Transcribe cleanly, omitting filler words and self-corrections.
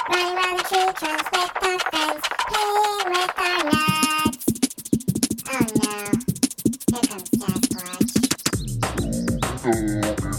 Running around the tree trunks with our friends, playing with our nuts. Oh no, here comes Sasquatch.